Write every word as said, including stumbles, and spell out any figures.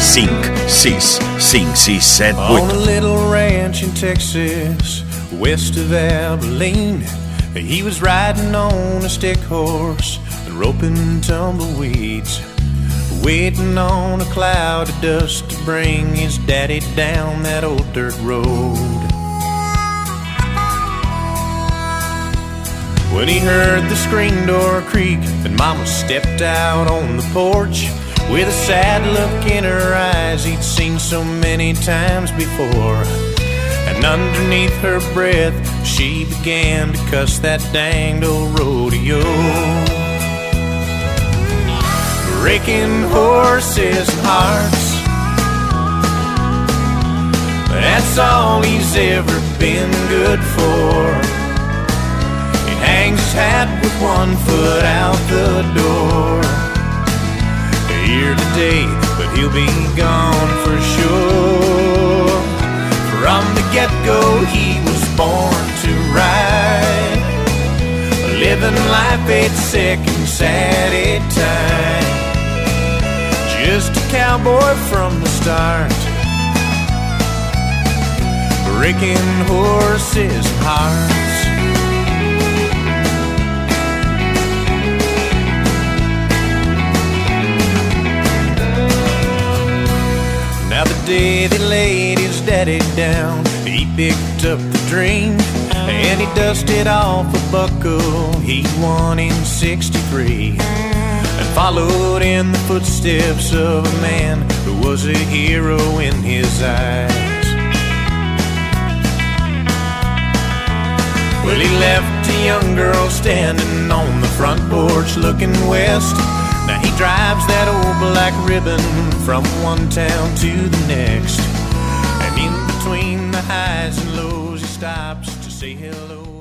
cinc, sis, cinc, sis, set, On a vuit. little ranch in Texas, west of Abilene, he was riding on a stick horse, roping tumbleweeds, waiting on a cloud of dust to bring his daddy down that old dirt road. When he heard the screen door creak and Mama stepped out on the porch with a sad look in her eyes he'd seen so many times before, and underneath her breath she began to cuss that danged old rodeo. Breaking horses and hearts, that's all he's ever been good for. Hangs his hat with one foot out the door. Here today, but he'll be gone for sure. From the get-go, he was born to ride, living life eight seconds at a time. Just a cowboy from the start, breaking horses and hearts. Now the day they laid his daddy down, he picked up the dream and he dusted off a buckle he won in sixty-three, and followed in the footsteps of a man who was a hero in his eyes. Well, he left a young girl standing on the front porch looking west. Now he drives that old black ribbon from one town to the next, and in between the highs and lows he stops to say hello.